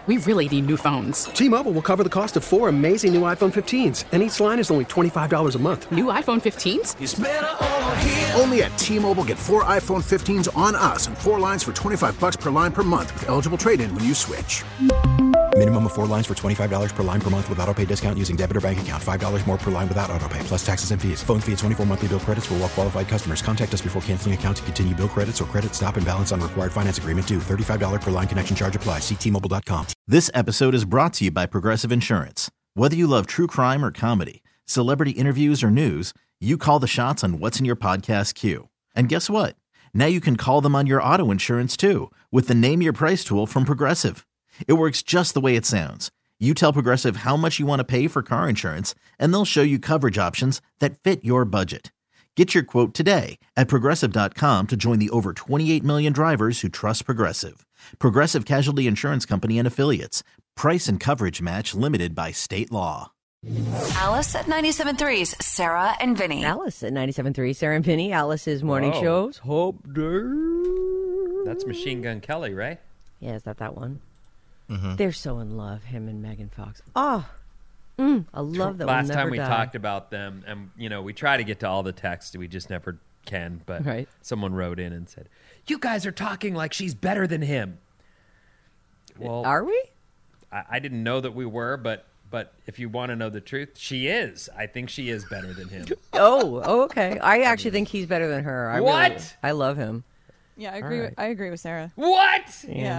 We really need new phones. T-Mobile will cover the cost of 4 amazing new iPhone 15s, and each line is only $25 a month. New iPhone 15s? It's better over here. Only at T-Mobile, get 4 iPhone 15s on us and 4 lines for $25 per line per month with eligible trade-in when you switch. Minimum of 4 lines for $25 per line per month with autopay discount using debit or bank account. $5 more per line without autopay, plus taxes and fees. Phone fee at 24 monthly bill credits for well-qualified customers. Contact us before canceling account to continue bill credits or credit stop and balance on required finance agreement due. $35 per line connection charge applies. See T-Mobile.com. This episode is brought to you by Progressive Insurance. Whether you love true crime or comedy, celebrity interviews or news, you call the shots on what's in your podcast queue. And guess what? Now you can call them on your auto insurance too with the Name Your Price tool from Progressive. It works just the way it sounds. You tell Progressive how much you want to pay for car insurance, and they'll show you coverage options that fit your budget. Get your quote today at Progressive.com to join the over 28 million drivers who trust Progressive. Progressive Casualty Insurance Company and Affiliates. Price and coverage match limited by state law. Alice at 97.3's Sarah and Vinny. Alice at 97.3, Sarah and Vinny. Alice's morning shows. Hope Day. That's Machine Gun Kelly, right? Yeah, is that one? Mm-hmm. They're so in love, him and Megan Fox. I love that. Last time we talked about them, and we try to get to all the text, we just never can. But someone wrote in and said, "You guys are talking like she's better than him." Well, are we? I didn't know that we were, but if you want to know the truth, she is. I think she is better than him. Okay. I actually think he's better than her. I love him. Yeah, I agree. I agree with Sarah. What? Yeah.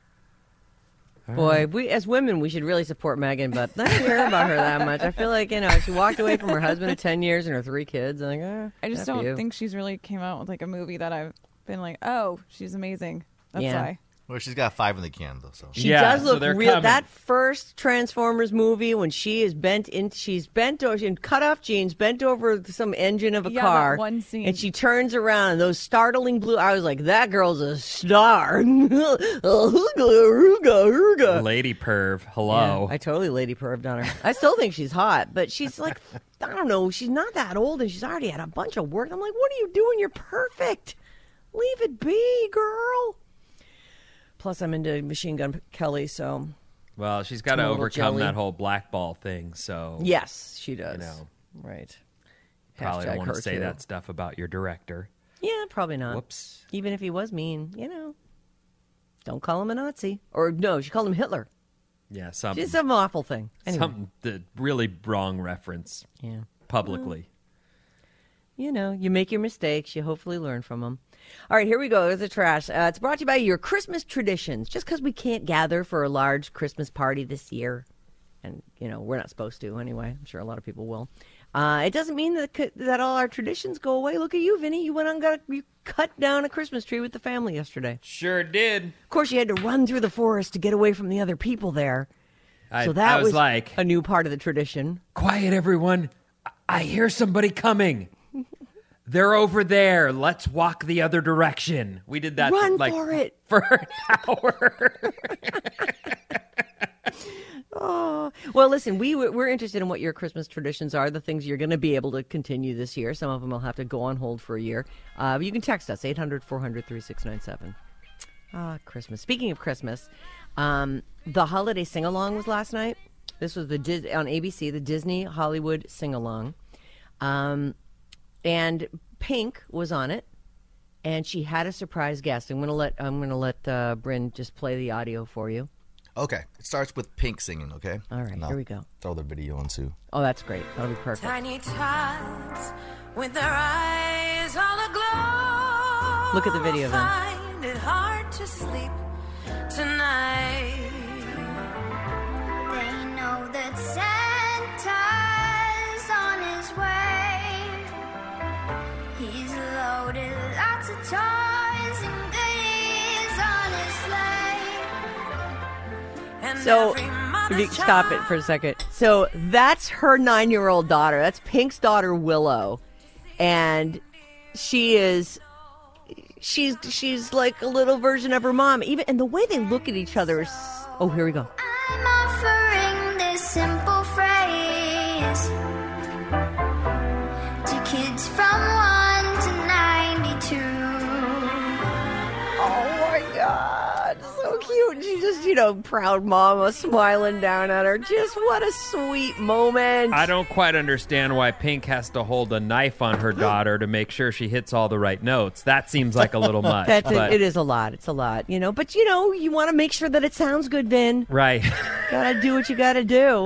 Boy, we as women, we should really support Megan, but I don't care about her that much. I feel like, she walked away from her husband of 10 years and her 3 kids. I'm like, I just don't think she's really came out with like a movie that I've been like, oh, she's amazing. That's why. Well, she's got 5 in the can, though. So she does look real. That first Transformers movie, when she is she's bent over in cut-off jeans, bent over some engine of a car. That one scene. And she turns around, and those startling blue. I was like, that girl's a star. Lady perv. Hello. Yeah, I totally lady perved on her. I still think she's hot, but she's like, I don't know, she's not that old, and she's already had a bunch of work. I'm like, what are you doing? You're perfect. Leave it be, girl. Plus, I'm into Machine Gun Kelly, so... Well, she's got to overcome that whole blackball thing, so... Yes, she does. Right. Probably don't want to say that stuff about your director. Yeah, probably not. Whoops. Even if he was mean, don't call him a Nazi. Or, no, she called him Hitler. Yeah, something. She's some awful thing. Anyway. Something, the really wrong reference. Yeah. Publicly. Well, you make your mistakes. You hopefully learn from them. All right, here we go. There's the trash. It's brought to you by your Christmas traditions. Just because we can't gather for a large Christmas party this year, and, we're not supposed to anyway. I'm sure a lot of people will. It doesn't mean that all our traditions go away. Look at you, Vinny. You went on you cut down a Christmas tree with the family yesterday. Sure did. Of course, you had to run through the forest to get away from the other people there. So that was like a new part of the tradition. Quiet, everyone. I hear somebody coming. They're over there. Let's walk the other direction. We did that. Run for it. For an hour. Oh, well, listen, we're interested in what your Christmas traditions are, the things you're going to be able to continue this year. Some of them will have to go on hold for a year. You can text us, 800-400-3697. Christmas. Speaking of Christmas, the holiday sing-along was last night. This was on ABC, the Disney Hollywood sing-along. And Pink was on it, and she had a surprise guest. I'm gonna let Bryn just play the audio for you. Okay, it starts with Pink singing. Okay. All right, here we go. Throw the video on too. Oh, that's great. That'll be perfect. Tiny tots with their eyes all aglow. Look at the video, then. Find it hard to sleep tonight. They know that Santa's on his way. He's loaded lots of toys and goodies on his sleigh. And so, if you stop it for a second. So, that's her 9-year-old daughter. That's Pink's daughter, Willow. And she's like a little version of her mom. And the way they look at each other is... Oh, here we go. I'm offering this simple phrase to kids from 1 to 92. Oh my God, so cute. just, proud mama smiling down at her. Just what a sweet moment. I don't quite understand why Pink has to hold a knife on her daughter to make sure she hits all the right notes. That seems like a little much. It is a lot. It's a lot, But, you want to make sure that it sounds good, Vin. Right. Gotta do what you gotta do.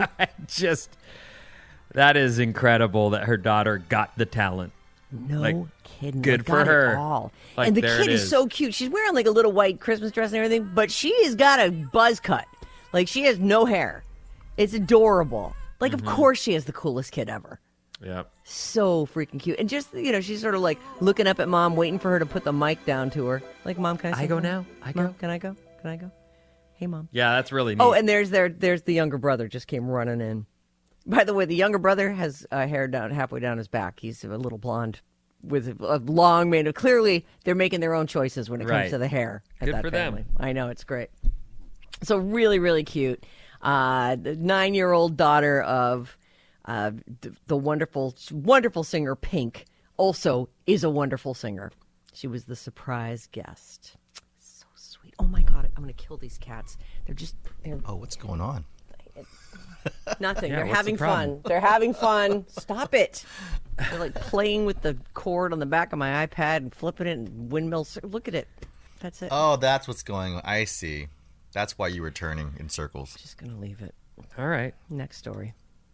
That is incredible that her daughter got the talent. No kidding. Good for her. All. Like, and the there kid it is so cute. She's wearing like a little white Christmas dress and everything, but she has got a buzz cut. Like, she has no hair. It's adorable. Like, of course she is the coolest kid ever. Yep. So freaking cute. And just, she's sort of like looking up at Mom, waiting for her to put the mic down to her. Like, Mom, can I say I go something? now? Mom, can I go? Can I go? Hey, Mom. Yeah, that's really neat. Oh, and there's the younger brother just came running in. By the way, the younger brother has hair down halfway down his back. He's a little blonde with a long mane. Clearly, they're making their own choices when it comes to the hair at Good that for family. them. I know, it's great. So really, really cute. The 9-year-old daughter of the wonderful, wonderful singer Pink also is a wonderful singer. She was the surprise guest. So sweet. Oh my God, I'm going to kill these cats. Oh, what's going on? Nothing. Yeah, They're what's having the problem? fun. They're having fun. Stop it. They're like playing with the cord on the back of my iPad and flipping it and windmills. Look at it. That's it. Oh, that's what's going on. I see. That's why you were turning in circles. Just going to leave it. All right. Next story.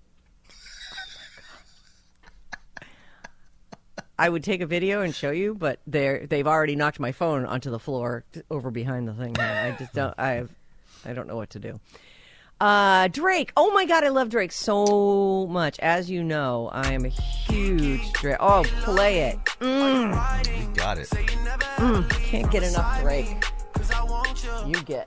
I would take a video and show you, but they've already knocked my phone onto the floor over behind the thing. I just don't. I don't know what to do. Drake. Oh my God, I love Drake so much. As you know, I am a huge Drake. Oh, play it. You got it. Can't get enough Drake. You get.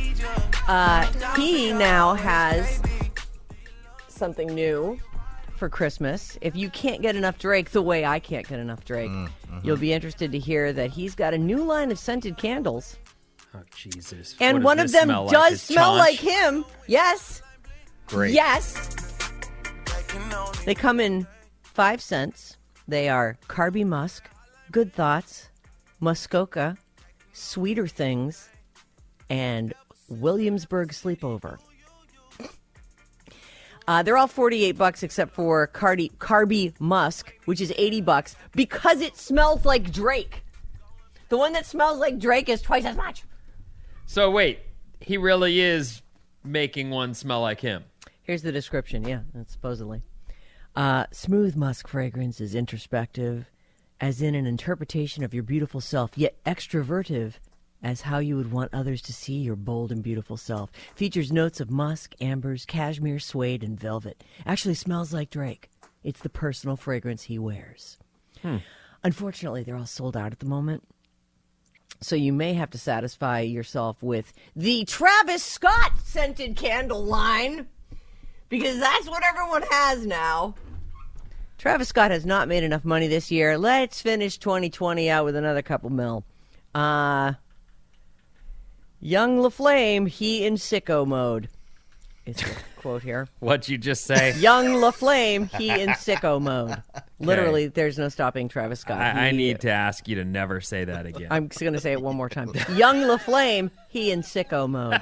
He now has something new for Christmas. If you can't get enough Drake the way I can't get enough Drake, you'll be interested to hear that he's got a new line of scented candles. Oh, Jesus. And one of them does smell like him. Yes. Great. Yes. They come in 5 scents. They are Carby Musk, Good Thoughts, Muskoka, Sweeter Things, and Williamsburg Sleepover. They're all $48 except for Carby Musk, which is $80 because it smells like Drake. The one that smells like Drake is twice as much. So wait, he really is making one smell like him. Here's the description. Yeah, supposedly. Smooth musk fragrance is introspective, as in an interpretation of your beautiful self, yet extrovertive as how you would want others to see your bold and beautiful self. Features notes of musk, ambers, cashmere, suede, and velvet. Actually smells like Drake. It's the personal fragrance he wears. Unfortunately, they're all sold out at the moment. So you may have to satisfy yourself with the Travis Scott scented candle line, because that's what everyone has now. Travis Scott has not made enough money this year. Let's finish 2020 out with another couple mil. Young LaFlame, he in sicko mode. Is the quote here. What'd you just say? Young LaFlame, he in sicko mode. Literally, there's no stopping Travis Scott. I need to ask you to never say that again. I'm just going to say it one more time. Young LaFlame, he in sicko mode.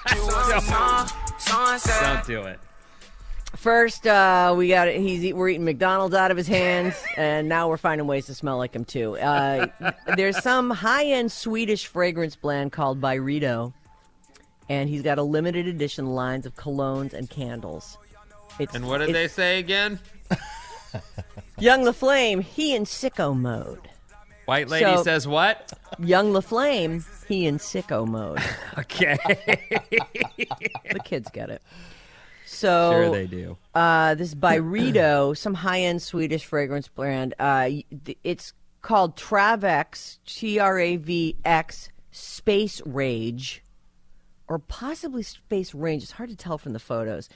Don't do it. First, we're eating McDonald's out of his hands, and now we're finding ways to smell like him too. There's some high-end Swedish fragrance blend called Byredo, and he's got a limited edition lines of colognes and candles. And what did they say again? Young LaFlame, he in sicko mode. White lady says what? Young LaFlame, he in sicko mode. Okay. The kids get it. So sure they do. This Byredo, some high-end Swedish fragrance brand. It's called Travex, TRAVX Space Rage, or possibly Space Range. It's hard to tell from the photos.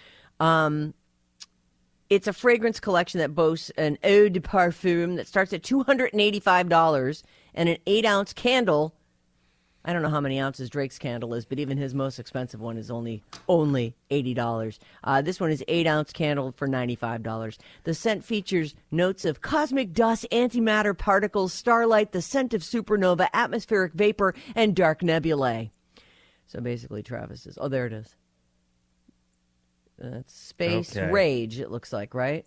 It's a fragrance collection that boasts an eau de parfum that starts at $285 and an 8-ounce candle. I don't know how many ounces Drake's candle is, but even his most expensive one is only $80. This one is 8-ounce candle for $95. The scent features notes of cosmic dust, antimatter particles, starlight, the scent of supernova, atmospheric vapor, and dark nebulae. So basically, Travis is. Oh, there it is. That's Space Rage. It looks like, right?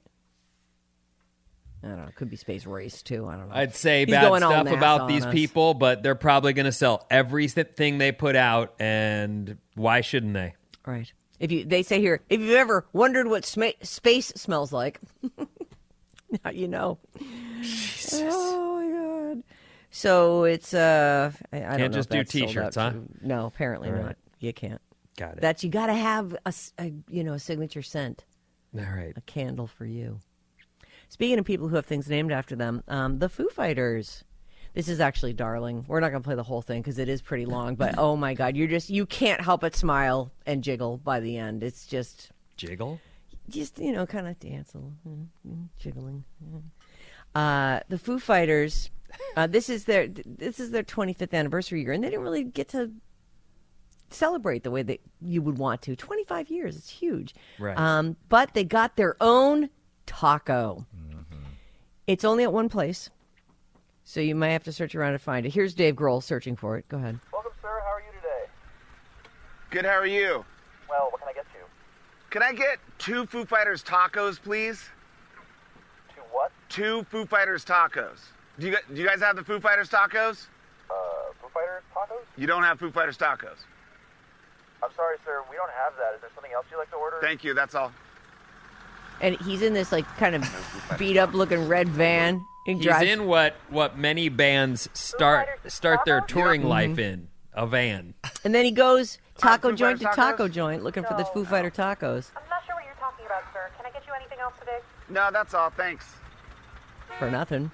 I don't know. It could be Space Race too. I don't know. I'd say He's bad going all stuff NASA about on these us. people, but they're probably going to sell everything they put out, and why shouldn't they? Right. They say here, if you've ever wondered what space smells like, now you know. Jesus. Oh my God. So it's I don't Can't know just if that's do sold t-shirts, out huh? to- No, apparently All not. right. You can't. Got it. That you got to have a signature scent. All right. A candle for you. Speaking of people who have things named after them, the Foo Fighters. This is actually darling. We're not going to play the whole thing because it is pretty long, but oh my God, you can't help but smile and jiggle by the end. It's just... Jiggle? Just, kind of dance a little, jiggling. The Foo Fighters, this is their 25th anniversary year, and they didn't really get to celebrate the way that you would want to. 25 years, it's huge. Right. But they got their own taco. It's only at one place, so you might have to search around to find it. Here's Dave Grohl searching for it. Go ahead. Welcome, sir. How are you today? Good, how are you? Well, what can I get you? Can I get 2 Foo Fighters tacos, please? 2 what? 2 Foo Fighters tacos. Do you guys have the Foo Fighters tacos? Foo Fighters tacos? You don't have Foo Fighters tacos. I'm sorry, sir. We don't have that. Is there something else you'd like to order? Thank you, that's all. And he's in this kind of beat up looking red van. He's in what many bands start their touring life in, a van. And then he goes taco Foo joint to Fighters taco tacos? joint looking for the Foo Fighter tacos. I'm not sure what you're talking about, sir. Can I get you anything else today? No, that's all, thanks. For nothing.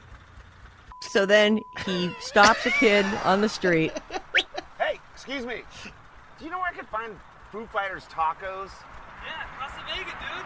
So then he stops a kid on the street. Hey, excuse me. Do you know where I could find Foo Fighters tacos? Yeah, Casa Vega, dude.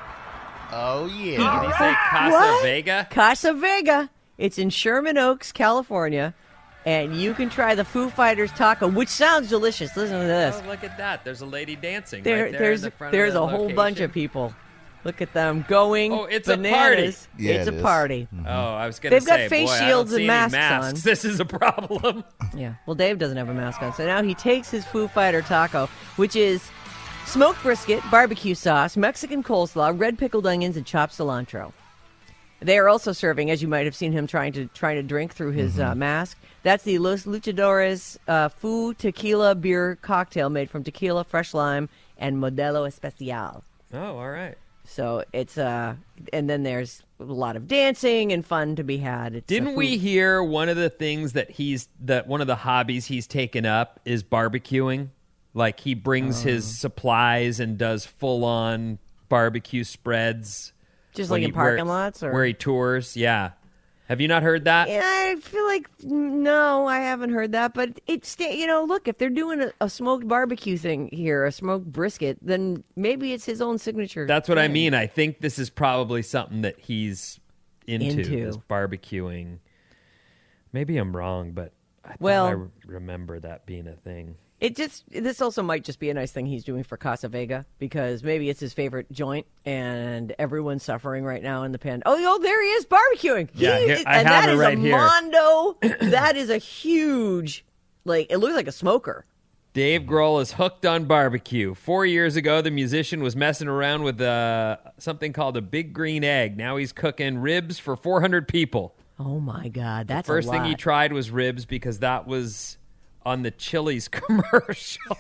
Oh, yeah. Did he say Casa What? Vega? Casa Vega. It's in Sherman Oaks, California. And you can try the Foo Fighters taco, which sounds delicious. Listen to this. Oh, look at that. There's a lady dancing There- right there there's in the front there's of the a whole location. bunch of people. Look at them going Oh, it's bananas. a party. Yeah, It's it a is. party. Oh, I was going to They've say, got face boy, shields I don't and see masks any masks. on. This is a problem. Yeah. Well, Dave doesn't have a mask on. So now he takes his Foo Fighter taco, which is smoked brisket, barbecue sauce, Mexican coleslaw, red pickled onions, and chopped cilantro. They are also serving, as you might have seen him trying to drink through his mask. That's the Los Luchadores Foo Tequila beer cocktail made from tequila, fresh lime, and Modelo Especial. Oh, all right. So it's and then there's a lot of dancing and fun to be had. It's Didn't we hear one of the things that one of the hobbies he's taken up is barbecuing? Like he brings his supplies and does full on barbecue spreads. Just when like in parking lots, or where he tours? Yeah. Have you not heard that? Yeah, I feel like no, I haven't heard that. But it's look, if they're doing a smoked barbecue thing here, a smoked brisket, then maybe it's his own signature. That's what I thing. mean. I think this is probably something that he's into. Is Into. barbecuing. Maybe I'm wrong, but I remember that being a thing. This also might just be a nice thing he's doing for Casa Vega, because maybe it's his favorite joint and everyone's suffering right now in the pan. Oh, there he is barbecuing. Yeah, I and have that it is right a here. mondo. That is a huge, it looks like a smoker. Dave Grohl is hooked on barbecue. 4 years ago, the musician was messing around with something called a big green egg. Now he's cooking ribs for 400 people. Oh my God, that's the first a thing lot. he tried was ribs because that was on the Chili's commercial.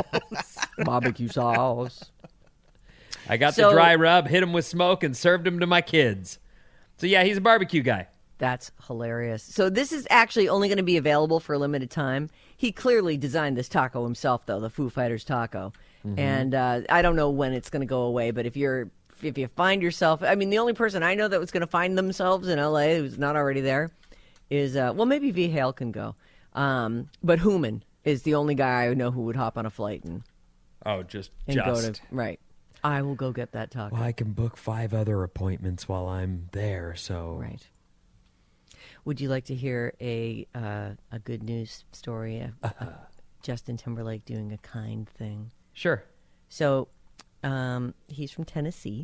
Barbecue sauce. I got the dry rub, hit him with smoke, and served him to my kids. So yeah, he's a barbecue guy. That's hilarious. So this is actually only going to be available for a limited time. He clearly designed this taco himself, though, the Foo Fighters taco. And I don't know when it's going to go away, but if you find yourself, I mean, the only person I know that was going to find themselves in L.A. who's not already there is, maybe V. Hale can go. But Hooman is the only guy I know who would hop on a flight and go to, right. I will go get that taco. Well, I can book 5 other appointments while I'm there, so. Right. Would you like to hear a good news story of Justin Timberlake doing a kind thing? Sure. So he's from Tennessee,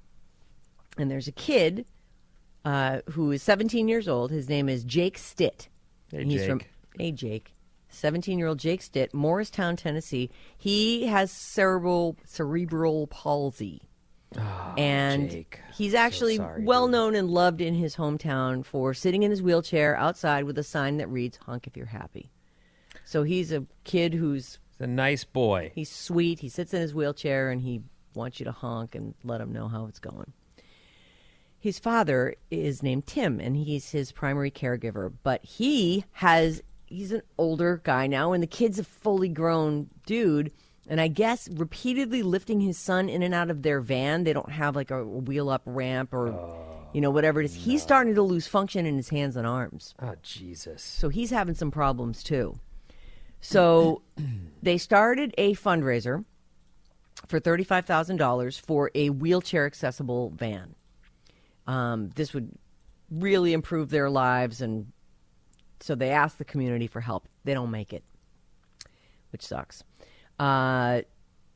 and there's a kid who is 17 years old. His name is Jake Stitt. Hey, And he's Jake. Hey, Jake. 17-year-old Jake Stitt, Morristown, Tennessee. He has cerebral palsy. Oh, And Jake. he's actually well known and loved in his hometown for sitting in his wheelchair outside with a sign that reads, "Honk if you're happy." So he's a kid who's a nice boy. He's sweet. He sits in his wheelchair and he wants you to honk and let him know how it's going. His father is named Tim, and he's his primary caregiver. But he's an older guy now, and the kid's a fully grown dude. And I guess repeatedly lifting his son in and out of their van. They don't have like a wheel-up ramp or, whatever it is. He's starting to lose function in his hands and arms. Oh, Jesus. So he's having some problems, too. So they started a fundraiser for $35,000 for a wheelchair-accessible van. This would really improve their lives, and so they asked the community for help. They don't make it, which sucks. And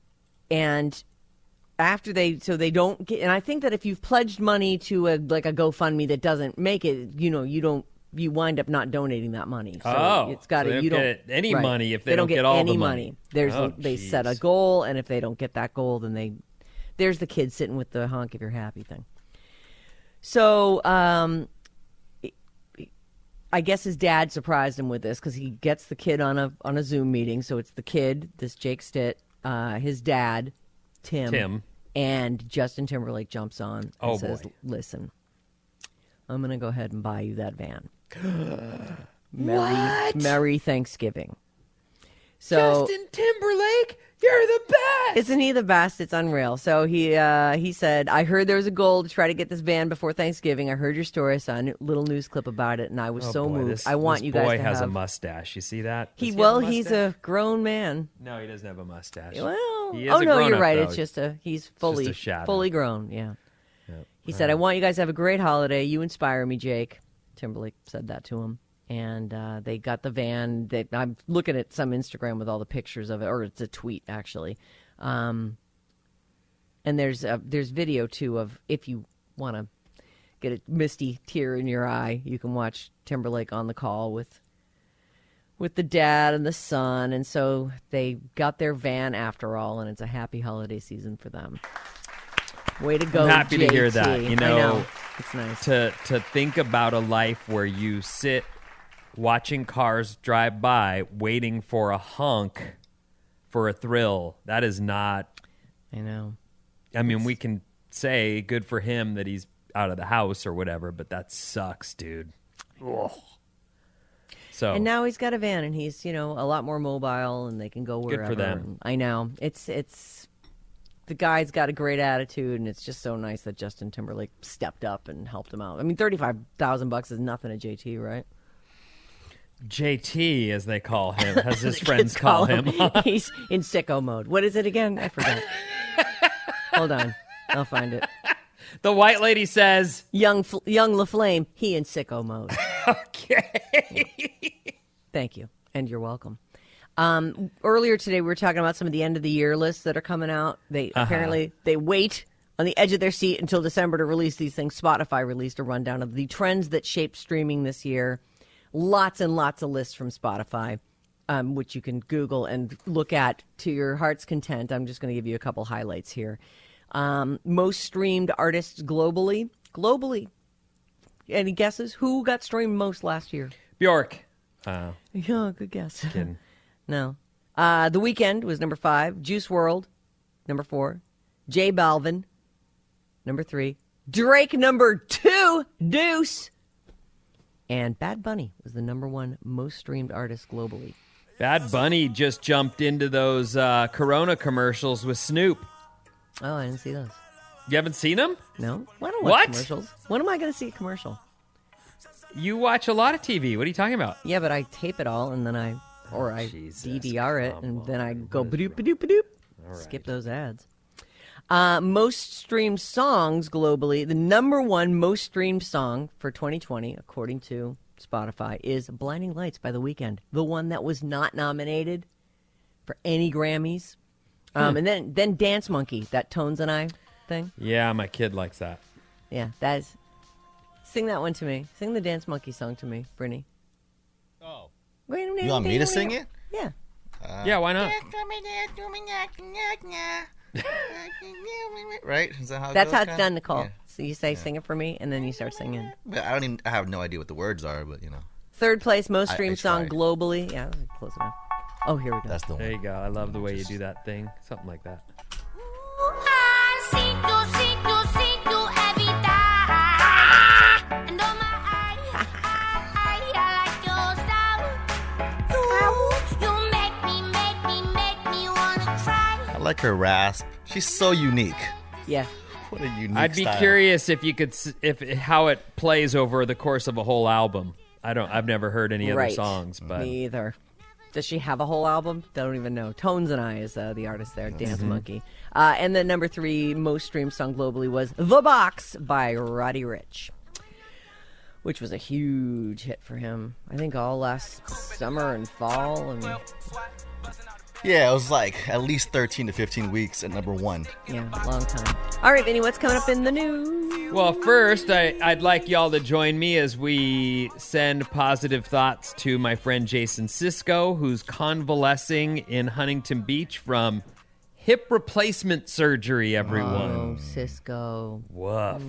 after they don't get, and I think that if you've pledged money to a GoFundMe that doesn't make it, you wind up not donating that money. So it's got to, you don't get any right. money if they don't get all any the money. They set a goal, and if they don't get that goal, then there's the kid sitting with the honk if you're happy thing. So, I guess his dad surprised him with this because he gets the kid on a Zoom meeting. So it's the kid, this Jake Stitt, his dad, Tim, and Justin Timberlake jumps on and says, "Listen, I'm going to go ahead and buy you that van. Merry Thanksgiving." So Justin Timberlake, you're the best. Isn't he the best? It's unreal. So he said, "I heard there was a goal to try to get this van before Thanksgiving. I heard your story. I saw a little news clip about it, and I was so moved. I want you guys to have." This boy has a mustache. You see that? He's a grown man. No, he doesn't have a mustache. Well, he is you're right. Though. It's just he's fully grown. Yeah. Yep. He said, "I want you guys to have a great holiday. You inspire me, Jake." Timberlake said that to him. And they got the van. I'm looking at some Instagram with all the pictures of it, or it's a tweet actually. And there's video too of, if you want to get a misty tear in your eye, you can watch Timberlake on the call with the dad and the son. And so they got their van after all, and it's a happy holiday season for them. Way to go, I'm happy JT. to hear that. I know. It's nice to think about a life where you sit watching cars drive by, waiting for a honk for a thrill. That is not... I know. I mean, we can say good for him that he's out of the house or whatever, but that sucks, dude. Ugh. So, and now he's got a van, and he's, a lot more mobile, and they can go wherever. Good for them. I know. It's the guy's got a great attitude, and it's just so nice that Justin Timberlake stepped up and helped him out. I mean, $35,000 is nothing to JT, right? JT, as they call him, as his friends call him. He's in sicko mode. What is it again? I forgot. Hold on. I'll find it. The white lady says... Young LaFlame, he in sicko mode. Okay. Thank you, and you're welcome. Earlier today, we were talking about some of the end-of-the-year lists that are coming out. Apparently, they wait on the edge of their seat until December to release these things. Spotify released a rundown of the trends that shaped streaming this year. Lots and lots of lists from Spotify, which you can Google and look at to your heart's content. I'm just going to give you a couple highlights here. Most streamed artists globally. Any guesses? Who got streamed most last year? Bjork. Yeah, good guess. Kidding. No. The Weeknd was number 5. Juice WRLD, number 4. J Balvin, number 3. Drake, number 2. Deuce. And Bad Bunny was the number 1 most streamed artist globally. Bad Bunny just jumped into those Corona commercials with Snoop. Oh, I didn't see those. You haven't seen them? No. I don't watch commercials. When am I going to see a commercial? You watch a lot of TV. What are you talking about? Yeah, but I tape it all, and then I DVR it, and then I go ba-doop, ba-doop, ba-doop. Right. Skip those ads. Most streamed songs globally. The number 1 most streamed song for 2020, according to Spotify, is Blinding Lights by The Weeknd. The one that was not nominated for any Grammys. And then Dance Monkey, that Tones and I thing. Yeah, my kid likes that. Yeah, that is. Sing that one to me. Sing the Dance Monkey song to me, Brittany. Oh. You want me to sing it? Yeah. Yeah, why not? Right? Is that how it That's goes, how it's kinda? done, Nicole. Yeah. So you say, sing it for me, and then you start singing. But I have no idea what the words are, but you know. Third place, most streamed song tried. globally. Yeah, that was close enough. Oh, here we go. That's the one. There you go. I love the way you do that thing. Something like that. I like her rasp. She's so unique. Yeah. What a unique I'd be style. curious if you could, if how it plays over the course of a whole album. I've never heard any other songs, but me either. Does she have a whole album? Don't even know. Tones and I is the artist there, Dance Monkey. And then number 3 most streamed song globally was The Box by Roddy Ricch, which was a huge hit for him. I think all last summer and fall. And Yeah, it was like at least 13 to 15 weeks at number 1. yeah, long time. All right, Vinny, what's coming up in the news? Well, first, I'd like y'all to join me as we send positive thoughts to my friend Jason Sisko, who's convalescing in Huntington Beach from hip replacement surgery, everyone. Oh, Cisco. Woof.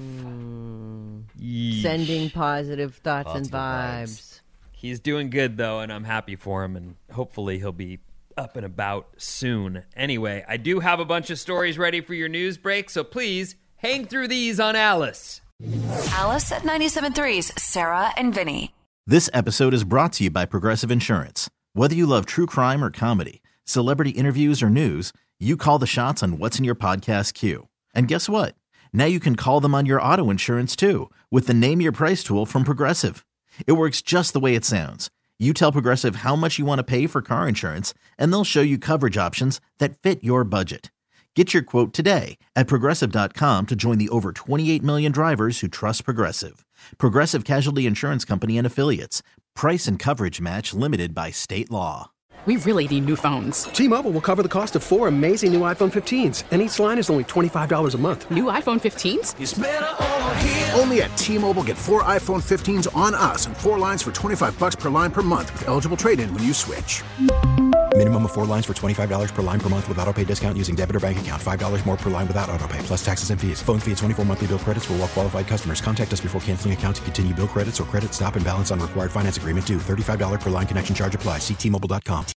Yeesh. Sending positive thoughts and Positive vibes. He's doing good, though, and I'm happy for him, and hopefully he'll be up and about soon. Anyway, I do have a bunch of stories ready for your news break, so please hang through these on Alice. Alice at 97.3's Sarah and Vinny. This episode is brought to you by Progressive Insurance. Whether you love true crime or comedy, celebrity interviews or news, you call the shots on what's in your podcast queue. And guess what? Now you can call them on your auto insurance too with the Name Your Price tool from Progressive. It works just the way it sounds. You tell Progressive how much you want to pay for car insurance, and they'll show you coverage options that fit your budget. Get your quote today at Progressive.com to join the over 28 million drivers who trust Progressive. Progressive Casualty Insurance Company and Affiliates. Price and coverage match limited by state law. We really need new phones. T-Mobile will cover the cost of 4 amazing new iPhone 15s, and each line is only $25 a month. New iPhone 15s? It's better over here. Only at T-Mobile, get 4 iPhone 15s on us and 4 lines for $25 per line per month with eligible trade-in when you switch. Minimum of 4 lines for $25 per line per month with autopay discount using debit or bank account. $5 more per line without autopay, plus taxes and fees. Phone fee at 24 monthly bill credits for well-qualified customers. Contact us before canceling account to continue bill credits or credit stop and balance on required finance agreement due. $35 per line connection charge applies. See T-Mobile.com.